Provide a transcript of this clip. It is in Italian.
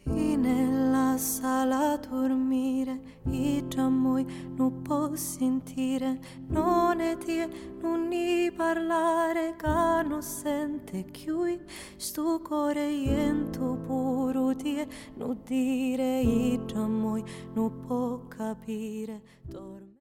Ti nella sala a dormire, i giammoi non può sentire, non è tie, non ni parlare, che non sente chiui, sto cuore iento puro tie, non dire, i giammoi non può capire, dorme.